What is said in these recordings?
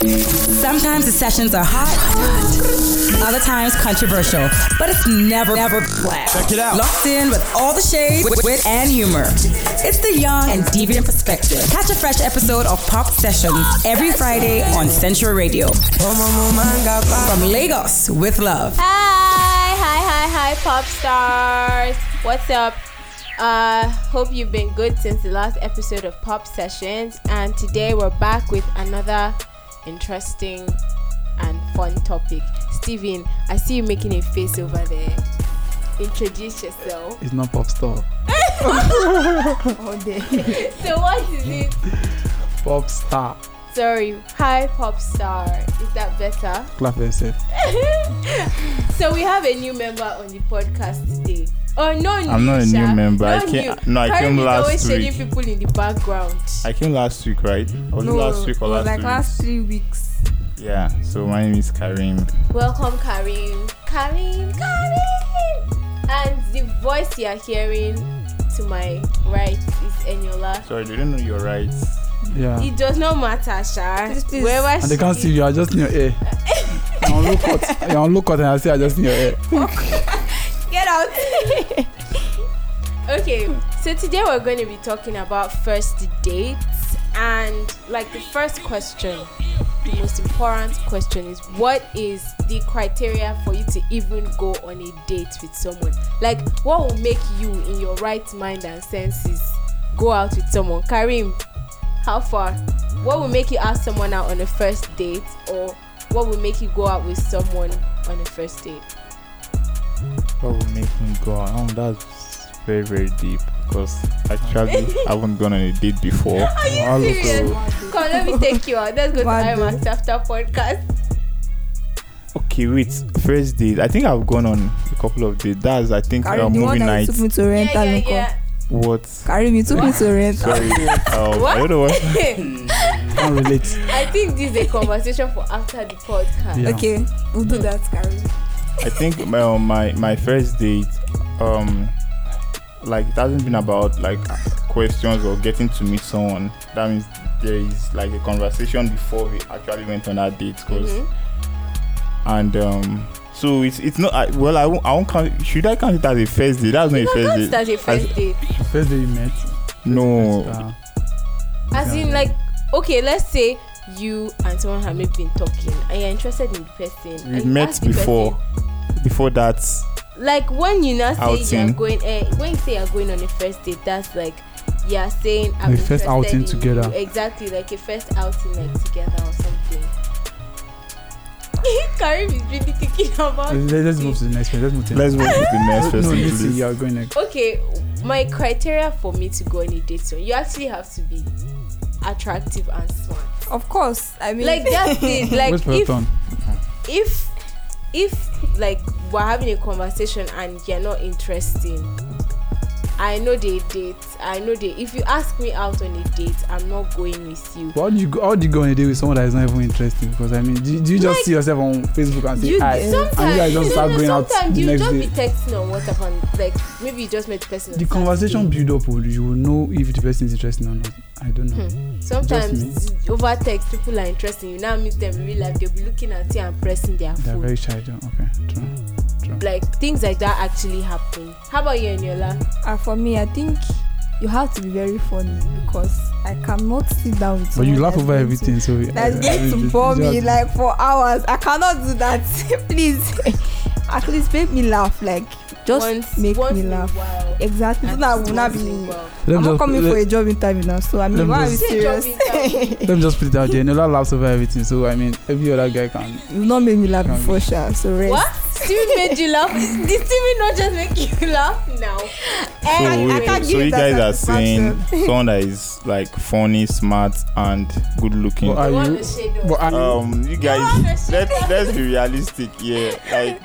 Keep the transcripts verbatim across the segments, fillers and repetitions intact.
Sometimes the sessions are hot, other times controversial, but it's never, never flat. Check it out. Locked in with all the shade, wit, and humor. It's the young and deviant perspective. Catch a fresh episode of Pop Sessions every Friday on Central Radio. From Lagos with love. Hi, hi, hi, hi, pop stars. What's up? Uh, hope you've been good since the last episode of Pop Sessions, and today we're back with another interesting and fun topic. Steven, I see you making a face over there. Introduce yourself. It's not pop star. Oh, there. So what is it? Pop star. Sorry. Hi, pop star. Is that better? Clap for yourself. So we have a new member on the podcast today. Oh no, I'm not a new Nisha. member. I Not came. new. No, I Karim came is last always shading week. people in the background. I came last week, right? Was No, it last week or it was last like week? last three weeks. Yeah. So my name is Karim. Welcome, Karim. Karim, Karim. And the voice you are hearing to my right is Eniola. Sorry, they don't know your rights. Yeah. It does not matter, Sha. Please, please. Wherever And they can't she see you. I just in your ear. You're on look out. You're on look out, and I say I just in your ear. Get out. Okay, so today we're going to be talking about first dates, and like the first question, the most important question is, what is the criteria for you to even go on a date with someone? Like, what will make you in your right mind and senses go out with someone? Karim, how far? What will make you ask someone out on a first date, or what will make you go out with someone on a first date? What will make me go out? Um, that's very, very deep because actually I haven't gone on a date before. Are you Also- serious? Come on, let me take you out. Let's go to Bad IMAX after podcast. Okay, wait. First date. I think I've gone on a couple of dates. That's I think Karim, uh, the movie one that you night. took me to rent Yeah, yeah, Lincoln. yeah. What? Karim, you took me to rent. Sorry. um, What? I don't know what. Can't relate. I think this is a conversation for after the podcast. Yeah. Okay, we'll do that, Karim. I think my um, my my first date, um, like it hasn't been about like questions or getting to meet someone. That means there is like a conversation before we actually went on that date, cause Mm-hmm. and um, so it's it's not. I, well, I won't, I won't count. Should I count it as a first date? That's not You a first can't date. start a first As- date. The first day you met. No. Uh, As in, like, okay, let's say you and someone have maybe been talking and you're interested in the person. and We've you met ask the before. person- Before that, Like when you now say Outing. you're going, eh, when you say you're going on a first date, that's like you're saying I'm A first interested outing in together. you. Exactly, like a first outing like together or something. Karim is really thinking about let's, let's it. move to the next one. Let's move to the let's next move to the next one. person, No, listen, please. you are going next. Okay, my criteria for me to go on a date, so you actually have to be attractive and smart. Of course, I mean, Like that's it. Like Wait for your if turn. if if like we're having a conversation and you're not interesting, I know they date. I know they. If you ask me out on a date, I'm not going with you. How do you go? How do you go on a date with someone that is not even interesting? Because I mean, do, do you just Like, see yourself on Facebook and say You hi, and sometimes, you guys just no, start no, going out sometimes the you next just day? be texting on WhatsApp and like maybe you just met the person. on The Saturday. conversation build up, or you will know if the person is interesting or not. I don't know. Hmm. Sometimes over text people are interested. You now meet them in real life, they'll be looking at you and pressing their They're phone. very shy. though. Okay, true. true. Like things like that actually happen. How about you, Eniola? uh, for me, I think you have to be very funny because I cannot sit down with But you someone laugh that's over going everything, so To, that's I- I going mean, to bore you me just- like for hours. I cannot do that. Please, at least make me laugh. Like just Once- make once me in a laugh. while. Exactly. So At that I least will not once be. in a while. Let I'm me not just- coming let- for a job interview now. So I let mean, me why are we just- Say job serious? interview. Let me just put it out there. Nola laughs over everything, so I mean, every other guy can. You've not made me laugh Can before, we- Sha. So rest. What? Steven made you laugh? Did Steven not just make you laugh now? So, Anyway, wait, can't so give you that guys are saying satisfaction. someone that is like funny, smart, and good looking. But are I want you? to shade off. But are you? Um, you guys, honest. let's let's be realistic. Yeah, like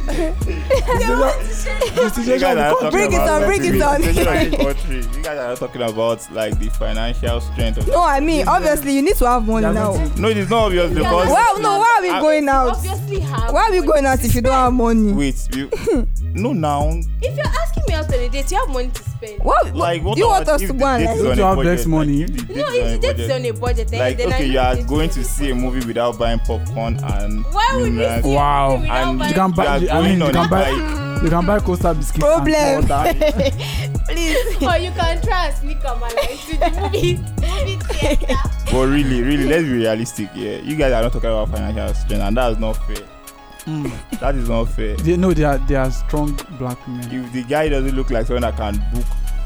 The situation you guys are of the talking Bring it about on, like, bring the it on. situation of the country. You guys are talking about like the financial strength of. No, I mean, obviously, you need to have money now. No, it is not obvious because. Well, no, why are we I- going out? Obviously have. Why are we going out if you don't have money? Wait, you, no now. If you're asking me out on a a date, you have money to spend. What? Like, what do you want about us if to the go and date like? is Don't on you a have budget, less money? Like, if the No, date is on if a the date is budget, on a budget, then like, then I okay, know you are the date going is to on a see a budget. movie without buying popcorn and Why would we midnight. see Wow. a movie without And buying You can buy. You are I mean, going you on can buy. like- You can buy Costa biscuits. Problem. And all that. Please. or you can try and sneak Kamala into the movie, movie theater. But really, really, let's be realistic. Yeah, you guys are not talking about financial strength, and that is not fair. Mm. That is not fair. They know they are they are strong black women. If the guy doesn't look like someone that can book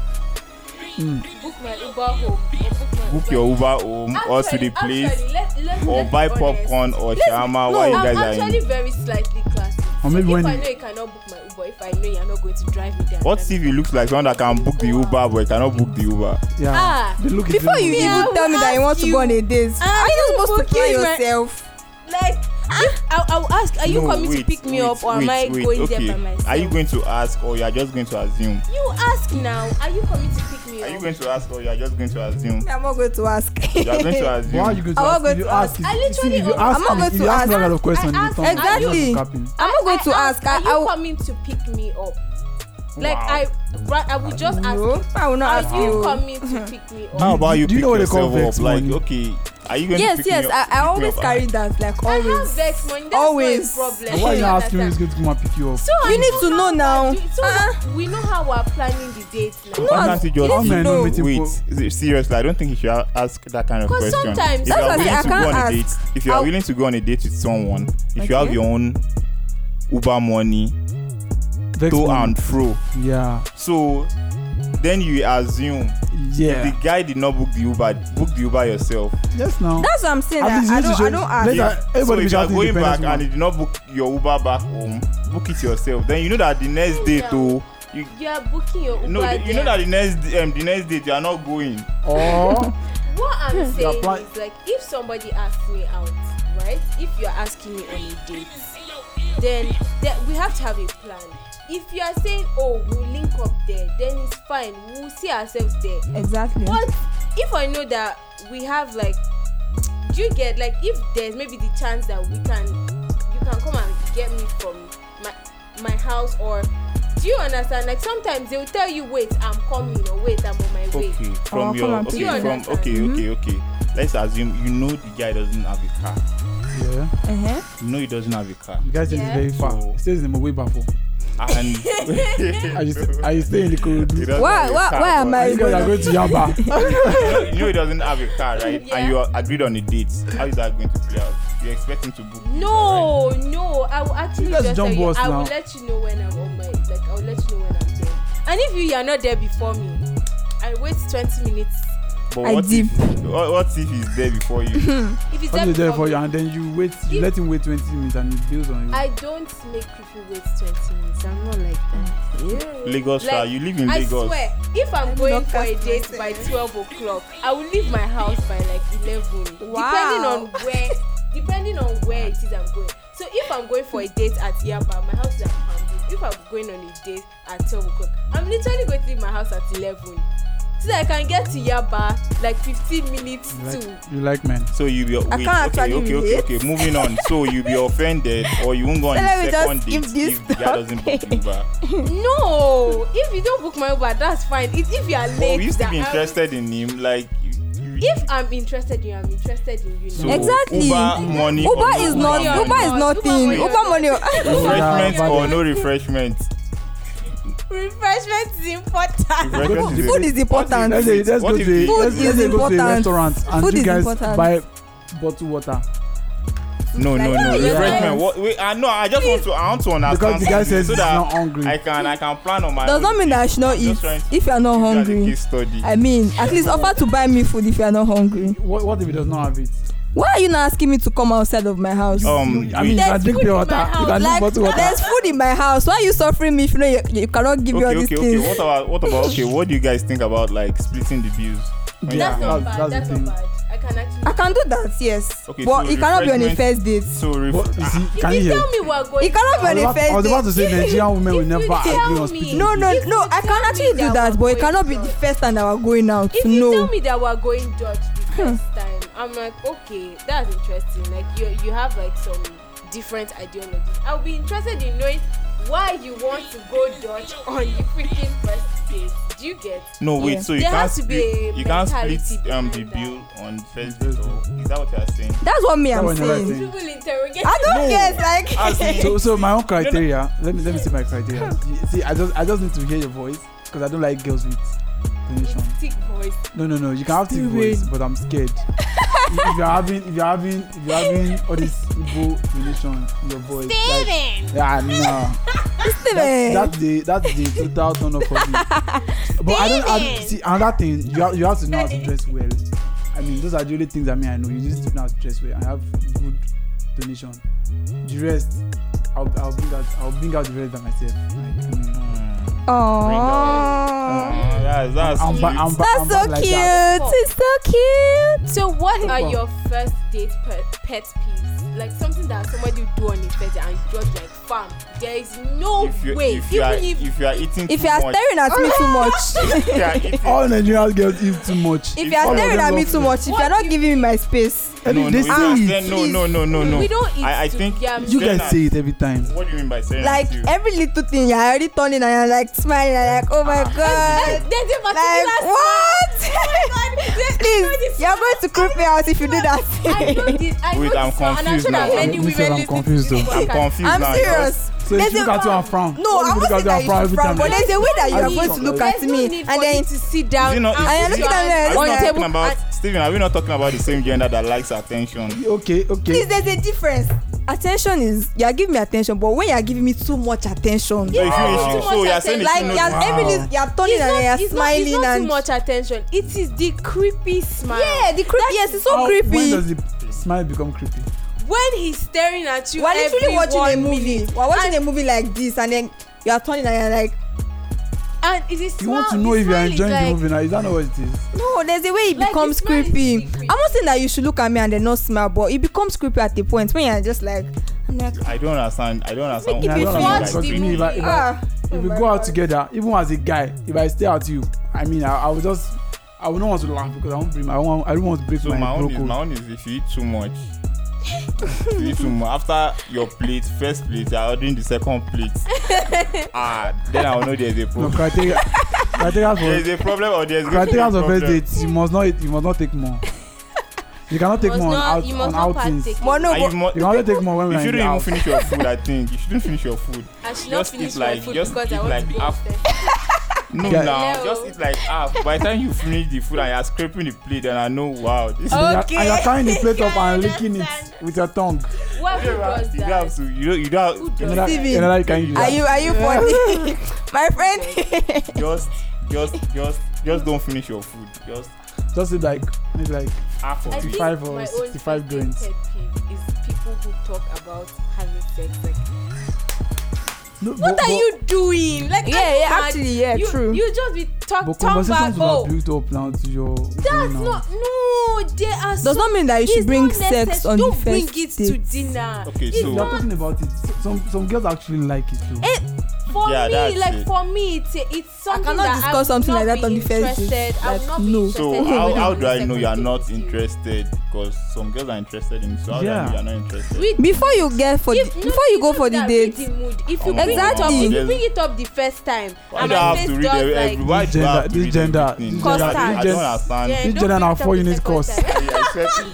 Mm. Book my Uber home. Or book my book your Uber home or to the place, Actually, let, let, or let's buy be honest. popcorn or Let's- shawarma No, while you I'm guys are actually in. very slightly classy. Or So maybe if when I you- know you cannot book my Uber, if I know you're not going to drive me there. What if he looks like someone that can book the Uber but he cannot book the Uber? Yeah. Ah, They look Before you Yeah, even I tell me will that you want ask to you. go on a date, Ah, are you you supposed to booking plan my- yourself? like, if I, I will ask, are you No, coming wait, to pick me wait, up or wait, am I wait, going okay. there by myself? Are you going to ask or you are just going to assume? You ask now. Are you coming to pick me Are up? you going to ask or you are just going to assume? I'm not going to ask. You are going to assume. Why are you going to I'm not ask? going If you to ask, ask. if- I you see, literally if you al- ask, I'm not me- going if to you ask me that ask. kind of question, I it's not- ask- it's not Exactly. capping. I'm not going I to ask. I, Are you I, will- coming to pick me up? Like Wow. I, right, I would just ask. no, you, I will not Are ask you you. coming to pick me up? How about you Do you pick know what they call yourself vex up? Like, money? okay, are you going Yes, to pick yes. me I, up? I pick me always up? carry that. Like I have always. vex money. That's Always. not a problem. And why are you You not asking me who's understand? going to come and pick you up? So You I need to know how now. we're doing- So Uh-uh. we know how we're planning the dates now. No, Why can't you just How need men to know know. meeting wait? for- Is it- Seriously, I don't think you should a- ask that kind of 'Cause question. sometimes- if That's you are what I willing say, I to go on can't a date, ask. if you are I'll- willing to go on a date with someone, if you have Okay. your own Uber money, Vex to money. and fro, Yeah. so then you assume Yeah. the guy did not book the Uber, book the Uber yourself. Yes, now. That's what I'm saying. At That least I you need don't. to I show- don't ask. Let's- Yeah. everybody So be if you are shouting going back independence and woman. you did not book your Uber back home, book it yourself. Then you know that the next day Yeah. too, you You are booking your Uber. no, the, you know there. that the next um, the next date you are not going. Or What I'm saying apply- is like if somebody asks me out, right? If you're asking me on a date, then there, we have to have a plan. If you are saying, oh, we'll link up there, then it's fine. We'll see ourselves there. Exactly. But if I know that we have like, do you get like if there's maybe the chance that we can, you can come and get me from my my house, or do you understand? Like sometimes they will tell you, wait, I'm coming, or wait, I'm on my way. Okay, from Oh, your come on, okay, please. from understand. okay, Mhm. okay, okay. Let's assume you know the guy doesn't have a car. yeah. Uh-huh. You know he doesn't have a car, The guy says Yeah. it's very far. So- He stays in the way before. and I used I used to stay in the he Ikorodu. doesn't Why- have a why- car, why am but- I- You guys are going to Yamba. you know, you know he doesn't have a car, right? Yeah. And you are agreed on a date. How is that going to play out? You expect him to book? the No, no, I will actually You guys just tell jump you. us I will now. let you know when I'm on my like. I will let you know when I'm there. And if you, you are not there before me, I wait twenty minutes. Uber, right? I But what dip. if what, what if he's there before you? If it's What there is there before for you? me, And then you wait, you If- let him wait twenty minutes and he builds on you. I don't make people wait twenty minutes. I'm not like that. Lagos, Like, sir, you live in I Lagos. swear, if I'm I'm going not for a cast date by myself. twelve o'clock, I will leave my house by like eleven. Wow. Depending on where, depending on where it is I'm going. So if I'm going for a date at Yaba, my house is at Palmview. If I'm going on a date at twelve o'clock, I'm literally going to leave my house at eleven. So that I can get to Yaba like fifteen minutes You like, to. you like men. So you be wait, can't okay, actually okay, okay, relate. okay. Moving on. So you be offended, or you won't go on So let the me second just date skip this if the guy doesn't book you back. No, if you don't book my Uber, that's fine. It's if you are late. But we used to that be I'm- interested in him, like. you- you- If I'm interested in you, I'm interested in you. So now. Exactly. Uber money. Uber or no is not. money. Uber is Uber nothing. money. Uber money. refreshment Yeah, or but- no refreshment. Refreshment is important. Refreshment is Food is important. Let's say, let's What go if to a, the- Food let's, is let's say go to a important. restaurant and Food you is guys important. buy bottled water no, no, no. Yeah. Refreshment. What? Wait, I know. I just want to. I want to understand. because the guy something says so he's that not hungry. I can. I can plan on my. Does own not mean that I date. should not I'm just eat trying to if you are not use it as a hungry. case study. I mean, at least offer to buy me food if you are not hungry. What, what if he does not have it? Why are you not asking me to come outside of my house? Um, I mean, you wait. can drink food pure in water. my You house. can drink Like, bottled water. there's food in my house. Why are you suffering me if you know you, you cannot give me all Okay, these okay, okay. things? What about what about okay? What do you guys think about like splitting the bills? When Yeah. That's you- not that's- bad. that's That's, the not thing. bad. I can actually. I can do that, yes. Okay, but so it cannot be on a refreshment- first date. So ref- But you see, If can you you hear? tell me we're going. It cannot be I on was, a about, I was first about to date. say Nigerian women will if you never tell agree on me- splitting. No, no, If no. you I tell can me actually do that that, we're but it going cannot be to- the first time that we're going out. If to you know. tell me that we're going Dutch the first time, I'm like, okay, that's interesting. Like you you have like some different ideologies. I'll be interested in knowing why you want to go Dutch on your freaking first date. Do you get? No, wait. Yeah. So you There can't has to be split. a You can't mentality split um the behind bill on first date. Or is that what you are saying? That's what me That I'm one never saying. saying. People interrogate. I don't No. get like. As in- So, so my own criteria. Let me let me see my criteria. You see, I just I just need to hear your voice because I don't like girls with donation. thick voice. No, no, no. You can have thick Steven. voice, but I'm scared. if, if you're having, if you're having, if you're having all this Igbo donation in your voice, like, yeah, no. Steven. That's the that's the total turn off for me. But I don't I, see another thing. You have, you have to know how to dress well. I mean, those are the only things I mean I know. You just know how to dress well and have good donation. The rest, I'll I'll bring out I'll bring out the rest by myself. Like, I mean, Aww. That's that's I'm, ba- cute. I'm, ba- That's I'm so bad like cute. that. It's so cute. So what are Wow. your first date pet, pet peeves? Like something that somebody will do on a first date and just like, fam, there is no if you way. if you are Even if if you are eating If too you are much, staring at me too much, if you are eating, All Nigerian girls eat too much. if you All are of staring them at me love too food. much, if you are not giving me my space, no, no, they if you are say staring- it. no, no, no, no, no. we don't eat I, I think together. You staring guys at- say it every time. What do you mean by staring like at you? every little thing, you're already turning and you're like smiling and like, oh my There's, god. there's a Like particular what? There's- Please, you're going to creep me out if you do that. I know this. I Wait, know I'm this one, and I'm confused sure that now. many Me women too, I'm listen confused to this though. I'm podcast. confused I'm now. serious. So if There's you a- look at you and frown. No, What I'm if you not look saying at you that and you frown should every frown, time? but there's a way that you Are are you going sure? to look There's at There's no me need and for you then to sit down. Is it not- and I am looking sit at down you Are we and not like- talking about Steven? Are we not talking about the same gender that likes attention? Okay, okay. please, there's a difference. Attention is you are giving me attention, but when you are giving me too much attention, So if you, Too if you so much you're saying attention. if like you you're know, Wow. every little- you're turning It's and not, you're it's not, it's smiling not and too much attention. It is the creepy smile. yeah, the creepy. Yes, it's so How- creepy. When does the smile become creepy? When he's staring at you, We're literally every watching a one movie. minute. We're watching and, a movie like this, and then you are turning and you're like, and it is You want to smile- know the if you're smile is enjoying like, the movie now. Is that not what it is? no, there's a way it Like, becomes the smile is creepy. creepy. I'm not saying that you should look at me and then not smile, but it becomes creepy at the point when you're just like, I'm like, I don't understand. I don't understand. Make it Yeah, I don't before understand, the because me, if I, if I, ah. if Oh we my go out God. together, even as a guy, if I stare at you, I mean, I, I will just, I will not want to laugh because I won't bring, I want, I don't want to break So my, my own bro is code. my own is if you eat too much. If you eat too much after your plate, first plate, you're ordering the second plate. Ah, then I will know there's a No problem. criteria, criteria There's for a problem or there's going to be criteria a for first problem. dates. You must not, eat, you must not take more. You cannot take must more on, not- out, you on must not outings. partake. but no, And but you, mo- You can only take more when we you are in shouldn't the even house. finish your food. I think you shouldn't finish your food. I should not Just finish eat my like food just because eat I want like to go half. upstairs. No, Yeah. now No. just eat like half. By the time you finish the food and you're scraping the plate, and I know, wow, this Oh. And you're- Okay. And you're carrying the plate up I and licking it understand. with your tongue. What you who does don't that? have to. You don't. You don't. Who does Another, Steven, another can you do are that? you are you funny, my friend? Just, just, just, just don't finish your food. Just Just eat like, maybe like half of I it. think fifty-five or my own sixty-five favorite grains. pet peeve is people who talk about having sex. Like, No, what but- are but- you doing? Like, Yeah, are you yeah, mad? actually, yeah, you, true. You just be talk But talk back. conversations will Oh, have built up now to your. that's now. not no. There are Does not mean that you should it's bring not sex necessary. on the Don't bring first it to date. dinner. Okay, It's so- We are not talking about it. Some some girls actually like it too. it, for Yeah, me. that's Like it. for me, it's a, it's something cannot that discuss I would something not like that be on the first date. interested. I would Like, not be no. interested. So in how, having how a do I know second you are date not with you. interested? Because some girls are interested in. So how do I Yeah. know you are not interested? We Before you get for the, If- no, before you go it's for not the that, date, read the mood. If you Oh, bring it up, exactly. if you There's- bring it up the first time, Why and do I my have face to read does every, like, every why This do I have gender- to this read gender- everything? this gender- I, I this don't gen- understand. yeah, This don't gender bring now it up four the units second cost. time. I, I swear,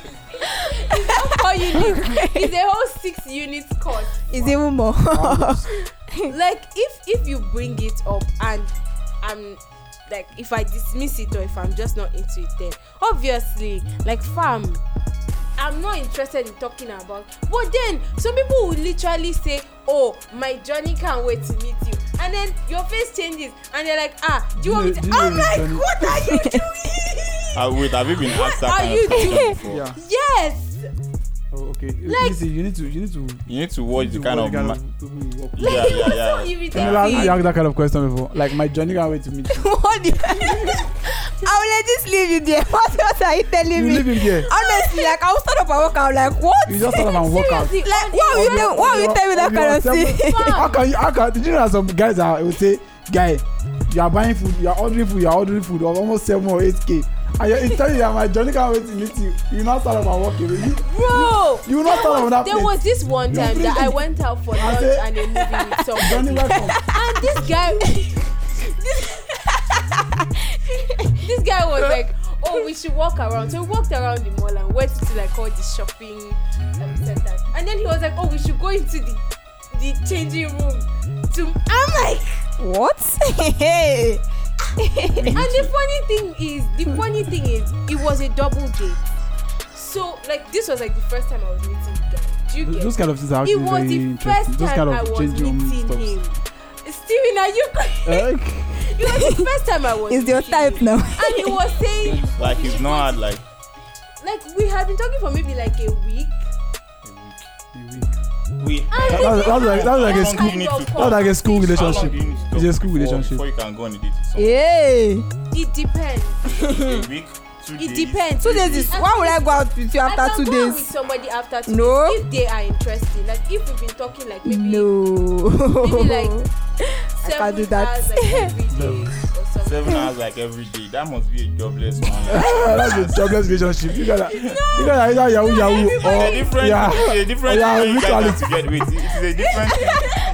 All you need is a whole six units cost. it's even more. Like if if you bring it up and I'm like if I dismiss it or if I'm just not into it, then obviously like fam, I'm not interested in talking about. But then some people will literally say, oh, my journey can't wait to meet you, and then your face changes and they're like, ah, do you want me Do to? you know- do you I'm know like, Johnny- what are you doing? uh, wait, have you been asked that are kind you of question doing? before? Yeah. Yes. Oh, okay. Like- Listen, you need to you need to. You need to watch you the need kind to of. watch Ma- the people you work with. yeah, yeah, So yeah. irritating. Can you ask you asked that kind of question before? Like my journey can't wait to meet you. What do you- I will let this leave you there. What else are you telling You me? leave him there. Honestly, like I will start up and work out. Like what? You just start up and walk out. Seriously, Like on why the- will you? Why will you tell me that On your kind of seven- thing? How can you? How can? Did you know that some guys are will say, guy, you are buying food, you are ordering food, you are ordering food of almost seven or eight k, I it's telling you that my Johnny can't wait to meet you. You not start about walking. You, Bro, you will not start on that there place. was this one time that I went out for lunch say- and a movie with Johnny, somebody. welcome. And this guy, this guy was like, "Oh, we should walk around." So we walked around the mall and went to like all the shopping um, centers. And then he was like, "Oh, we should go into the the changing room." To I'm like, What? Hey. and the funny thing is, the funny thing is, it was a double date. So like this was like the first time I was meeting the guy. Do you Those, get? those kind of things are It actually was very the interesting. first Those time kind I of was changing room meeting stuff. him. Steven, are you? Eh? It was the first time I was. Is your meeting type him. now? And he was saying, Like you've not had like like we had been talking for maybe like a week. we. And That- then that's- he that's like- had that's like a this school- kind need of to- That's like a school conversation. How long relationship. do you need to It's talk a school before- relationship. Before you can go on a date with someone? Hey. It depends. A week, two It days. depends. Two days is. Why would I go out with you I after can two go out with days? somebody after two No. days if they are interesting. Like if we've been talking like maybe No. maybe like I seven can't do that. hours like every day or something. Seven hours like every day. That must be a jobless man. Ah, that's a jobless relationship. You gotta, you gotta either yahoo yahoo It's a or different, yeah. it's a different Yeah, thing when you guys literally. are together. Wait, it is a different thing.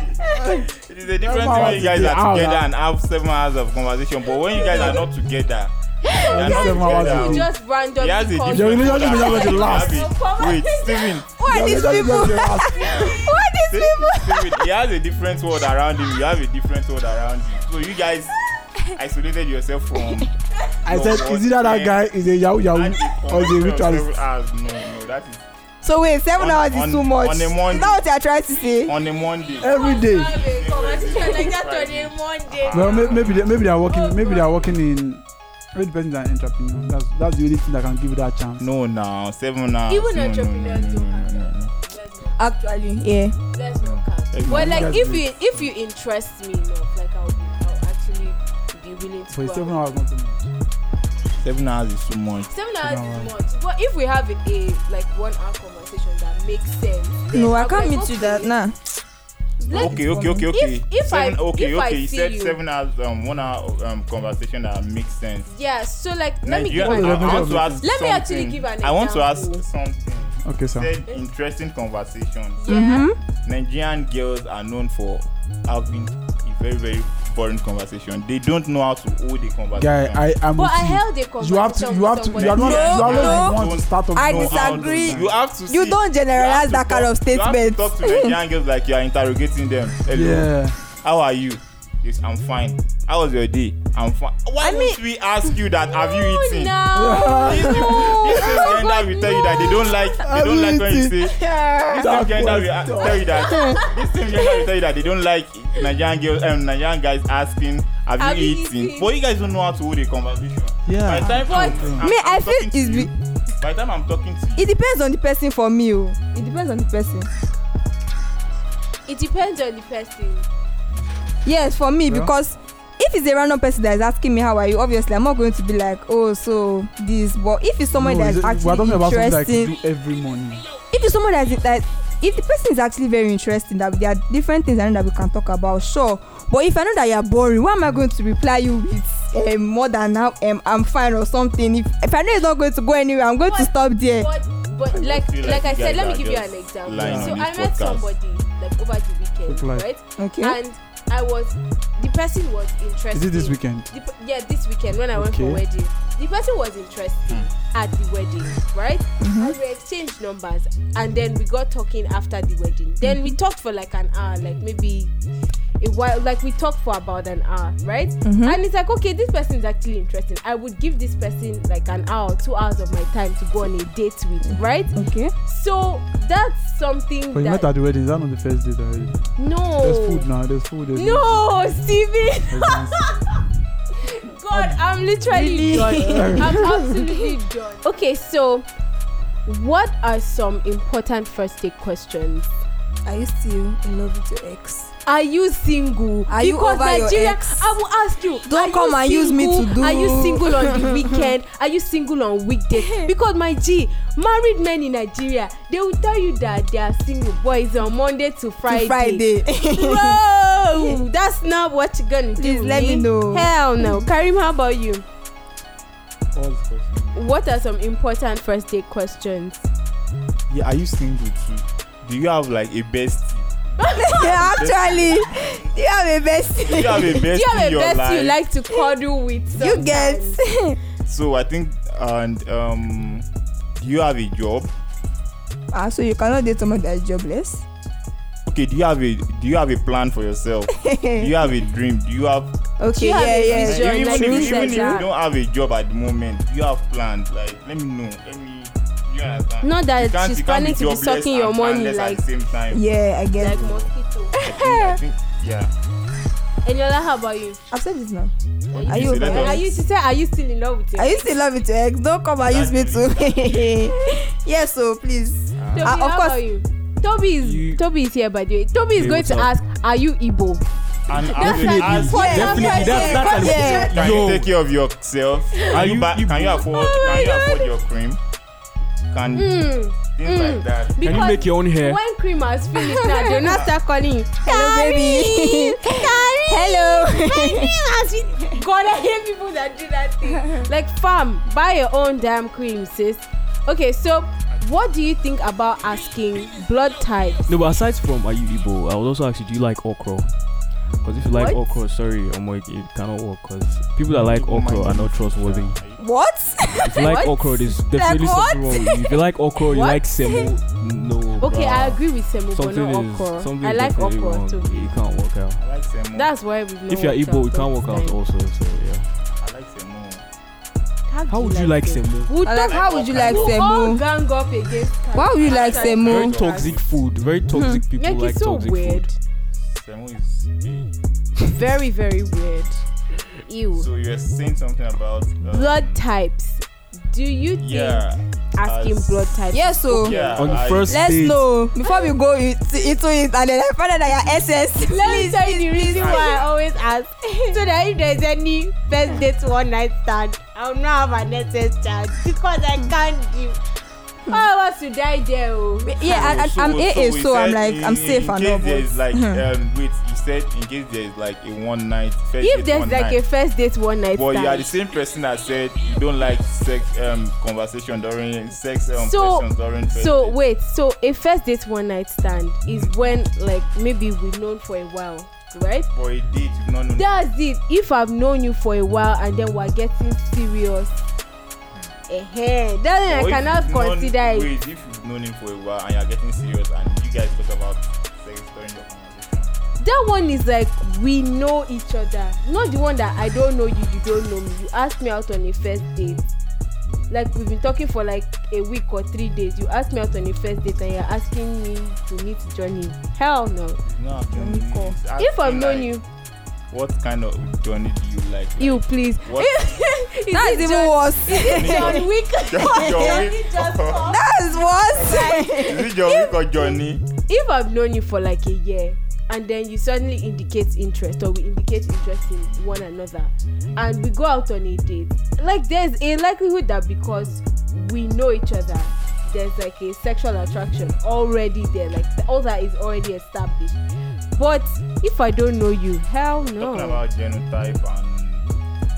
It is a different Seven thing when you hours guys a day, are hour. together and have seven hours of conversation. But when you guys are not together, you are not Seven hours a together. You day. just randomly He has a call different Your me. relationship is not going to last. You have a- Wait, Steven. Who are Your these relationship people? is not going to last. Who are these people? Steven, he has a different world around him. You have a different world around you. So you guys isolated yourself from. I your said, is either that work, guy is a yahoo yahoo and the or is a conversation of ritualist? seven hours. No, no, that is So wait, seven On- hours on- is too much. on a Is Monday. that what you are trying to say? on a Monday. Every day. Have a conversation like that on a Monday. Well, may- maybe they, maybe they are working. Maybe they are working in. Maybe the person is an entrepreneur. That's that's the only thing that can give you that chance. No, now seven hours. Even no, entrepreneurs no, no, don't no, have no, no, no. Let's not- Actually, yeah. Let's not count. Let's But not- like That's if great. you if you interest me enough, like I'll, I'll actually be willing to. But go seven out. hours not too much. Seven hours is too much. Seven hours Seven is much. But if we have a, a like one hour conversation that makes sense. then No, I I'll be can't like, meet you okay, that nah. let's- Okay, okay, okay, okay. If- if seven, I- okay, if I okay. You see said you- seven hours, um, one hour um conversation that makes sense. Yeah, so like let me Nigeria- give Nigeria- an I, I want to Nigeria- ask Let me actually something. give an I want to ask example. something. Okay, sir. Said interesting conversation. Yeah. Nigerian girls are known for having a very, very boring conversation. They don't know how to hold a conversation. Guy, I am. But with I you. held a conversation. You have to. You with have to. somebody. You are not. No, you are not no. the one to start up. I know how to- disagree. You have to. You see- don't generalize have to that kind talk- of statement. You have to talk to Nigerian girls like you are interrogating them. Hello. Yeah. How are you? Yes, I'm fine. How was your day? I'm fine. Why I won't we ask you that? Have you Oh, eaten? no. This same gender will tell you that they don't like. They Have don't you like when you eaten? say. This same That gender will was a- tell you that. This same gender will tell you that they don't like Nigerian girls. Um, Nigerian guys asking, "Have, Have you you eaten?" eaten? But you guys don't know how to hold a conversation. Yeah. By the time But- I'm, I'm, Me, I'm I feel talking to it's you, be- by the time I'm talking to you, It depends on the person for me. Oh. It depends on the person. It depends on the person. Yes, for me, Yeah. because if it's a random person that is asking me how are you, obviously I'm not going to be like, oh, so this. But if it's someone No, that is is it- we're actually talking about something like interesting, you do every morning. if it's someone that is that, if the person is actually very interesting, that there are different things I know that we can talk about, sure. But if I know that you are boring, why am I going to reply you with um, more than now? Um, I'm fine or something. If if I know it's not going to go anywhere, I'm going to But- stop there. But but like feel like, like I you said, guys let me are give you just an example. lying So on I this met podcast. somebody like over the weekend, Look like- right? Okay. And I was the person was interested. Is it this weekend? The, pe- yeah, this weekend when I went for Okay. wedding, the person was interested at the wedding, right? Mhm. And we exchanged numbers, and then we got talking after the wedding. Then we talked for like an hour, like maybe a while. Like we talked for about an hour, right? Mhm. And it's like, okay, this person is actually interesting. I would give this person like an hour, two hours of my time to go on a date with, right? Okay. So that's something But you met that at the wedding. Is that not the first date already? no, There's food now. There's food. There's no, Steven. There's- God, I'm literally done. I'm absolutely done. Okay, so what are some important first date questions? Are you still in love with your ex? Are you single? Are you because over your Nigeria, ex? I will ask you. Don't are come you and use me to single? do- Are you single on the weekend? Are you single on weekdays? Because my G, married men in Nigeria, they will tell you that they are single boys on Monday to Friday. To Friday. Bro, that's not what you're gonna do. Please let me me. know. Hell no. Karim, how about you? All the questions. What are some important first date questions? Yeah, are you single too? Do you have like a bestie? Yeah, actually, you have a bestie. Do you have a bestie Do you have in a your best life? you like to cuddle with? You get. sometimes? So I think, and um, do you have a job? Ah, so you cannot date someone that is jobless. Okay, do you have a do you have a plan for yourself? Do you have a dream? Do you have Okay, you have yeah, a yeah. vision? even, like if, you even said if you that. don't have a job at the moment, do you have plans? Like, let me know. Let me. You understand? Not that You can't- she's you can't planning to be jobless sucking your and money, planless like- at the same time. Yeah, I get Like it. mosquito. I think, I think yeah. Eniola, how about you? I've said this now. What Are did you say? Let okay? us- Are you? She said, "Are you still in love with him?" I used to love it to ex. Don't come and use me too. Yes, so please. Toby, Ah, of how course. about you? Toby is You- Toby is here by the way. Toby is Hey, going what's to up? ask, "Are you Igbo?" And That's actually an ask, important Definitely, question. that's that's an Yeah. can Yo. you take care of yourself? Can Are you, you buy, can Igbo? you afford? Oh can my you God. afford your cream? Can Mm. things Mm. like that? Can you Because make your own hair? when cream has finished now, they'll not start calling you. Hello, baby. Hello. God, I hate people that do that thing. Like, fam, buy your own damn cream, sis. Okay, so what do you think about asking blood types? No, but aside from are you Igbo, I would also ask you, do you like okra? Because if you like What? okra, sorry, Omo, it, it cannot work. Because people that like okra are not trustworthy. What? If you like What? okra, there's definitely what? something wrong with you. If you like okra, you What? like semo, no. Okay, bruh. I agree with Semu, but Something not is okra. something I is like definitely okra wrong. too. It can't work out. I like semo. That's why we've not If you're worked Igbo, out it can't all work the out time. also. So yeah. I like semo. How would you like semo? We'll I like, talk- how would you like we'll all semo? gang up against Why would you like Hashtag- semo? Very toxic food. Very toxic people Like, like it's so toxic weird. food. Semo is. Very, very weird. Ew. So you're saying something about uh, Blood types. Do you think Yeah. asking as- blood types? Yes, so Yeah. On the I- first let's date, know before we go into, into it, and then I find out that you're S S. Let me tell you the reason why I always ask. So that if there's any first date one night stand, I'll not have an S S chance because I can't do. I want to die there. Oh. Yeah, and, and I'm A A, we so I'm said like in, I'm safe in and case all. there is like but- um wait, you said in case there is like a one night first If date there's one like night, a first date one night but you are the stand, same person that said you don't like sex um conversation during sex um So- questions during first so date. wait, so a first date one night stand is when like maybe we've known for a while, right? For a date you've not known. That's it. If I've known you for a while and then we're getting serious, eh, then I Or if cannot you've known- consider it. Wait, if you've known him for a while and you're getting serious and you guys talk about sex during your conversation. That one is like we know each other, not the one that I don't know you, you don't know me. You ask me out on a first date, like we've been talking for like a week or three days. You ask me out on a first date and you're asking me to meet Johnny. Hell no. It's not Johnny it's call. asking, If I've known like, you, what kind of Johnny do you like? you Like, please. what Is That it is even John- worse. John Wick. John Johnny Wick. just called. That is worse. Is it John Wick or Johnny? If I've known you for like a year and then you suddenly indicate interest or we indicate interest in one another and we go out on a date, like there's a likelihood that because we know each other, there's like a sexual attraction already there, like the, all that is already established. But if I don't know you, hell Talking no. about genotype and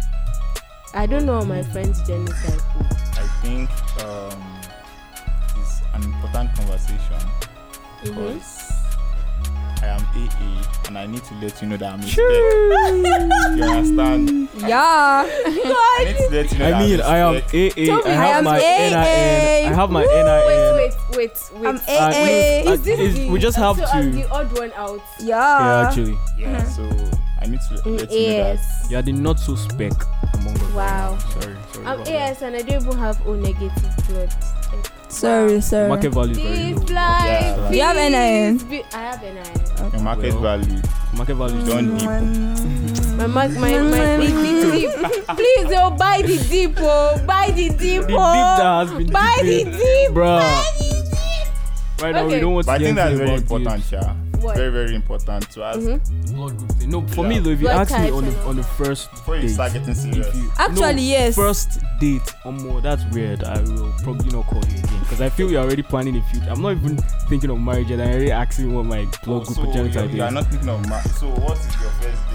I don't know my friend's genotype. I think um, it's an important conversation Mm-hmm. because I am A A and I need to let you know that I'm a spec. You understand? Yeah. I need to let you know I that mean, I'm I am a spec. A A. Toby, I I have am my A A. N I N. I have my Wait, N I N. wait, wait, wait. I'm wait. A Uh, A. no, Is this is- the- we just have so I'm to- the odd one out. Yeah, Yeah. actually, Yeah, so I need to let you know that. Yes. you are the not so spec among us. right Wow. now. Sorry, sorry. I'm about A that. S and I don't even have O negative blood. Like, Sorry, sorry. Market value is very this low. life. Yeah. You have N I N? is be- I have N I N. Your market Well, value. Market value is Don't low. Mm. My my my, my the, the deep. Please, oh, buy the deep, oh, buy the deep, The deep oh, that has been buy the deep, deep, bruh. buy the deep. Right now, we Okay. don't want But I to think hear that's anything very about important, it. Sha. What? Very, very important to ask Mm-hmm. Blood group thing. No, for Yeah. me though, if you Blood ask me types on and the all on the that. first before you date, start getting if serious. you Actually, no, yes. first date or more, that's weird. I will probably not call you again because I feel you're already planning a future. I'm not even thinking of marriage yet. I'm already asking what my Oh, blood so group you genotype you are is. not thinking of ma- so what is your first date?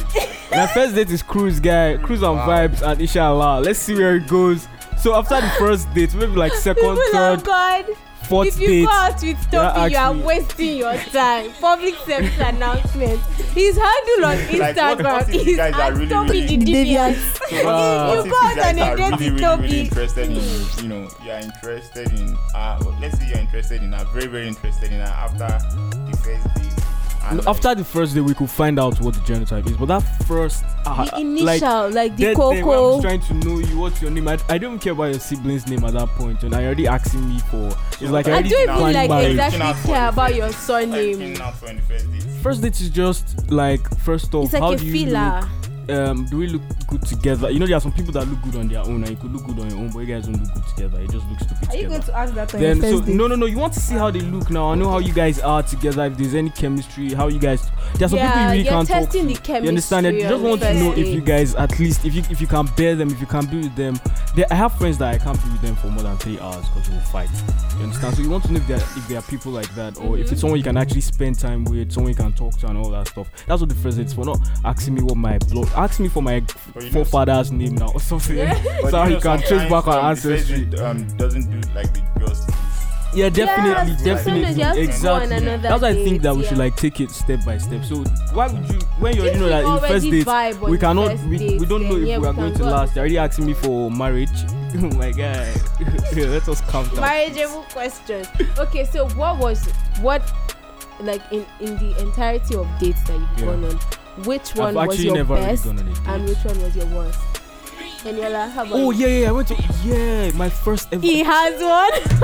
My first date is cruise, guy. Cruise and Wow. vibes, and inshallah. Let's see where it goes. So after the first date, maybe like second, People third, of God. fourth If you date. go out with Toby, you are actually- wasting your time. Public service announcement. His handle on Like, what- Instagram what if you is guys are at really, Toby really- the Deviant. Wow. What You if go out guys on a are date really, with really, Toby. really interested in, you know, you are interested in, uh, well, let's say you're interested in her, very, very interested in her after the first date. And No, like, after the first day, we could find out what the genotype is. But that first, uh, The initial, like, like the that day when I'm cocoa. just trying to know you, what's your name? I, I don't care about your sibling's name at that point, and I already asking me for. It's like I I already don't even planned like my- exactly Looking out for care the about first your date. surname. Like, looking out for in the first date. First date is just like first off, It's like how a do you filler. look? Um, do we look good together? You know, there are some people that look good on their own, and you could look good on your own, but you guys don't look good together. It just looks stupid Are you together. going to ask that on Then your so first date? no no no you want to see how they look now. I know how you guys are together, if there's any chemistry, how you guys there are some people you Yeah, really you're can't talk testing to. the chemistry. You understand that? You just on want the to know first if you date. guys at least if you if you can bear them, if you can be with them. They, I have friends that I can't be with them for more than three hours because we'll fight. You understand? So you want to know if there if there are people like that, or if Mhm. it's someone you can actually spend time with, someone you can talk to and all that stuff. That's what the first date is for. Not asking me what my blood, ask me for my But you know- forefather's name now or something. But So you you know, can trace sometimes, back our um, the first ancestry. date, um, doesn't do like the justice. Yeah, definitely, Yes, sometimes definitely, you have to go on exactly. another That's why I think date, that we yeah. should like take it step by step. So why would you, when you already If know we that in already first date vibe on we the cannot, first we, date, we don't know then if yeah, we are can going to go on last. the They're already asking me for marriage. Oh my god, let us calm down. Marriageable question. Okay, so what was what like in in the entirety of dates that you've Yeah. gone on? Which one I've was actually your never really best gone on a date. and which one was your worst? Daniela, how about Oh you? yeah, yeah, I went to yeah my first ever. He has one.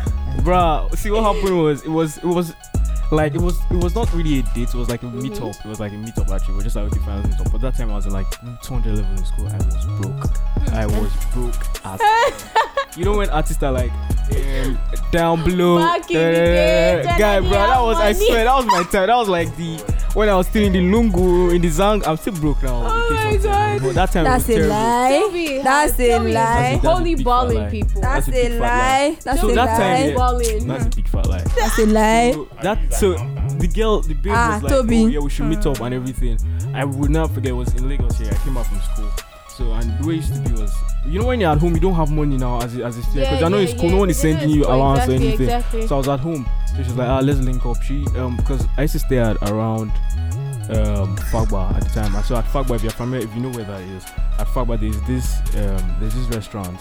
Bruh, see what happened was it was it was like it was it was not really a date. It was like a meetup. It was like a meetup actually. We were just like okay, fine, let's meet up. But that time I was in like two hundred level in school. I was broke. I was broke as. You know when artists are like um, down below, Back in the day, uh, guy, bro. Jonathan That was I money. swear that was my time. That was like the when I was still in the lungu in the zang. I'm still broke now. Oh in my case of God. time. But that time That's was a terrible. lie. Toby That's has- a Toby is lie. That's a Holy big fat balling lie. people. That's That's a a big fat lie. That's So a that lie. time, yeah. balling. That's a big fat lie. That's a lie. So that so the girl, the babe Ah, was like, Toby. oh yeah, we should meet up and everything. I would not forget. It was in Lagos here. I came out from school. So and the way it used to be was, you know, when you're at home, you don't have money now as a, as a student because I know in school, no one is they know sending in you school, allowance exactly, or anything. Exactly. So I was at home. So she was like, ah, let's link up. She um because I used to stay at around um Fagba at the time. And so at Fagba, if you're familiar, if you know where that is, at Fagba there's this um there's this restaurant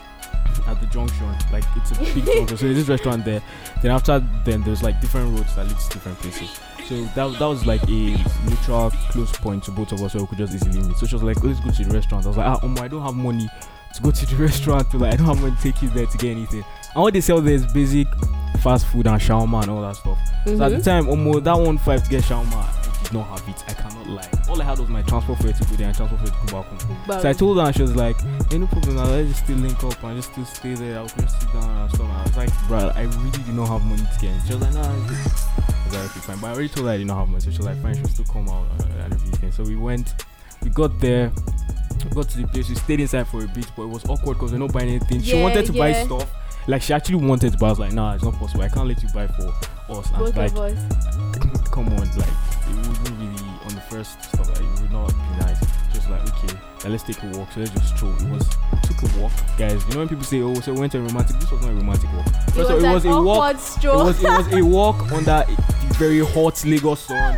at the junction, like it's a big junction. So there's this restaurant there. Then after then there's like different roads that lead to different places. So that, that was like a neutral close point to both of us, so we could just easily meet. So she was like, let's go to the restaurant. I was like, ah, um, I don't have money to go to the restaurant. To like, I don't have money to take you there to get anything. And what they sell there is basic fast food and shawarma and all that stuff. So at the time, almost that one five to get shawarma, I did not have it. I cannot lie. All I had was my transport fare to go there and transport fare to go back home. But So I told her, and she was like, hey, no problem, now let's just still link up and just still stay there. I'll just sit down and stuff. I was like, bruh, I really do not have money to get in. She was like, nah, it's just, I was like, okay, fine. But I already told her I did not have money, so she was like, fine, she'll still come out uh, and everything. So we went, we got there, we got to the place, we stayed inside for a bit, but it was awkward because we're not buying anything. She Yeah, wanted to buy yeah. stuff. Like, she actually wanted to, but I was like, nah, it's not possible. I can't let you buy for us. And both like, of us. come on, like, it wouldn't really, on the first stuff, like, it would not be nice. Just like, okay, now let's take a walk. So let's just stroll. It was, we took a walk, guys. You know when people say, oh, so we went to a romantic, this was not a romantic walk. It First was, of all, it was an a walk. awkward It stroll. was, it was a walk under the very hot Lagos sun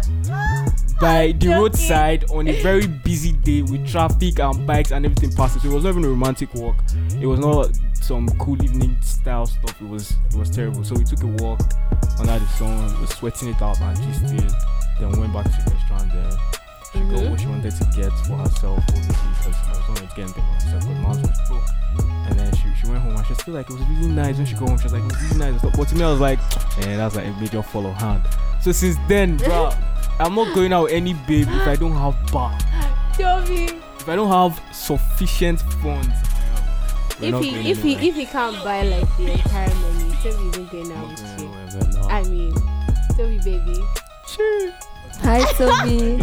by the joking. roadside on a very busy day with traffic and bikes and everything passing. So it was not even a romantic walk. It was not some cool evening style stuff. It was it was terrible. So we took a walk under the sun, was sweating it out and just did. Then went back to the restaurant there. She got Mhm. what she wanted to get for herself, obviously, because I was only getting things for myself because mine was broke. And then she, she went home and she was still like, it was really nice when she got home. She was like, it was really nice and stuff. But to me, I was like, man, that's like a major fall of hand. So since then, bro, I'm not going out with any babe if I don't have bar. Toby, If I don't have sufficient funds, I am. We're if not he going if he anywhere. if he can't buy like the entire menu, Toby isn't going out We're not with going you. anywhere, we're not. I mean, Toby baby. Sure. Hi, Toby.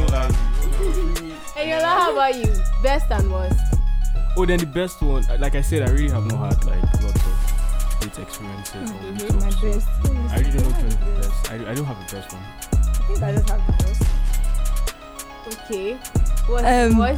And Yola, how about you? Best and worst. Oh, then the best one, like I said, I really have not had like lots of date experiences or Mhm. meetups, My so best. I really don't know which one is the best. I, I don't have a best one. I think I just have the best. Okay. What? Um, what?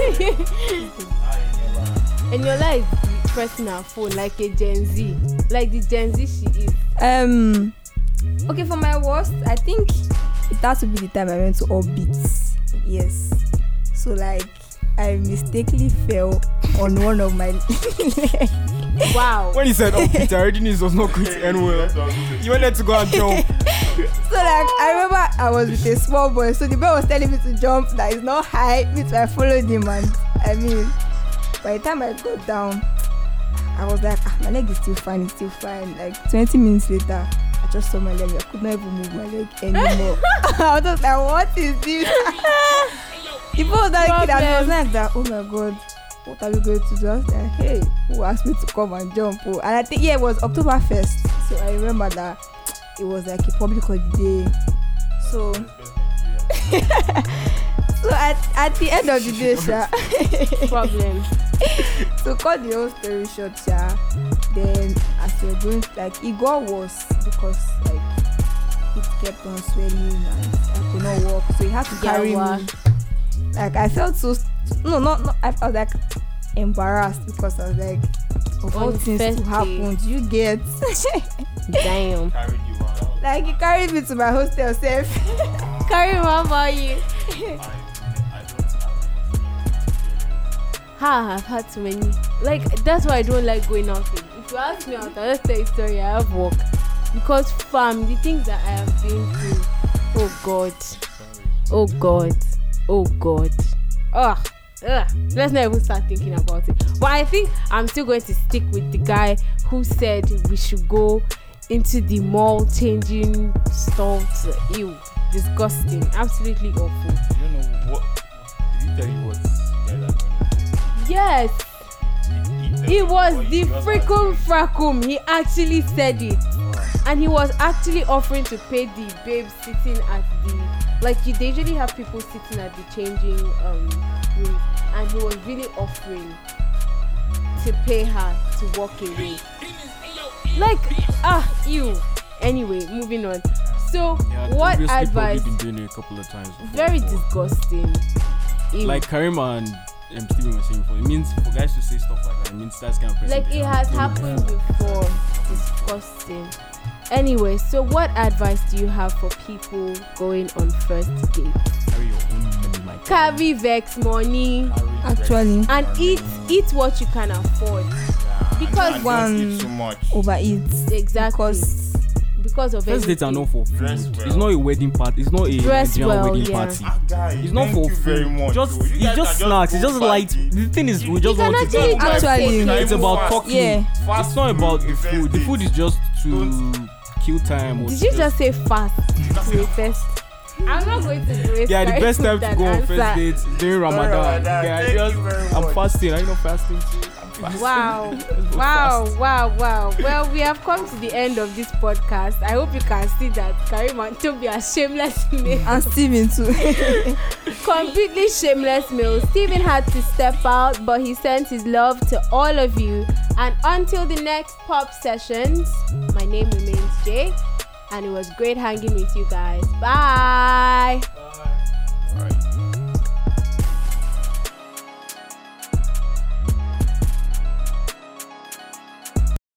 And your life pressing her phone like a Gen Z, like the Gen Z she is. Um. Okay, for my worst, I think it has to be the time I went to Orbits. Yes. So like, I mistakenly fell on one of my legs. Wow. When he said, "Oh, Peter," I already knew it was not going to end well. You wanted to go and jump. So like, I remember I was with a small boy, so the boy was telling me to jump that is not high, which I followed him, and I mean, by the time I got down, I was like, ah, my leg is still fine, it's still fine. Like twenty minutes later, I just saw my leg. I could not even move my leg anymore. I was just like, what is this? The boy was like, kid, and I was like that. Oh my god, what are we going to do? I was like, hey, who asked me to come and jump? Oh. And I think yeah, it was October first, so I remember that it was like a public holiday. So, so at at the end of the day, sha, Problem. so cut the whole story short, sha. Then as we were going, like it got worse because like it kept on swelling and I could not walk, so he had to carry Yawa. me. Like I felt so no, not not I was like embarrassed because I was like, of all On things first to day. happen, do you get? Damn. Carried you out. Like he carried me to my hostel safe. Carry on about you. Ha, I've had too many. Like that's why I don't like going out. If you ask me out, I'll just tell you a story. I have work because fam, the things that I have been through. Oh God. Oh God. Oh God. Ugh. Ugh. Let's not even start thinking about it. But I think I'm still going to stick with the guy who said we should go into the mall changing stuff. Ew. Disgusting. Absolutely awful. You don't know what. Did he tell you what? Yes. He It was the freakum frackum. He actually said it. And he was actually offering to pay the babe sitting at the, like you they usually have people sitting at the changing um room, and he was really offering to pay her to walk away. Like ah ew. Anyway, moving on. So Yeah, what obviously advice? Probably been doing it a couple of times. Before, Very but disgusting. Ew. Like Karima and um, Steven were saying before, it means for guys to say stuff like that, it means that's kind of person. Like they it are. has happened before. Disgusting. Anyway, so what advice do you have for people going on first dates? Carry your own money, my Carry vex money Actually, and eat eat what you can afford. Because and one- don't eat too much. overeat. Exactly. Because Because of First dates are everything. not for food. Dress well. It's not a wedding party. It's not a Dress Nigerian well, wedding yeah. party. Ah, guy, It's not thank for you very food. much. Just though. You it's guys just can snacks. It's go just light. party. The thing is, we just can want to actually go. do Actually, Can It's even about fast- talking. yeah. fast It's not about the first food. The date. food is just to Don't- kill time. Or Did to you just say fast to a test? I'm not going to do it. Yeah, the best time to go on first answer. dates is during Ramadan. Ramadan. Yeah, Thank just, you very I'm much. fasting. Are you not fasting too? Wow, Let's go wow, fast. wow, wow. Well, we have come to the end of this podcast. I hope you can see that Karim and Toby are shameless male. and Steven too. Completely shameless male. Steven had to step out, but he sent his love to all of you. And until the next pop sessions, my name remains Jay, and it was great hanging with you guys. Bye. Alright.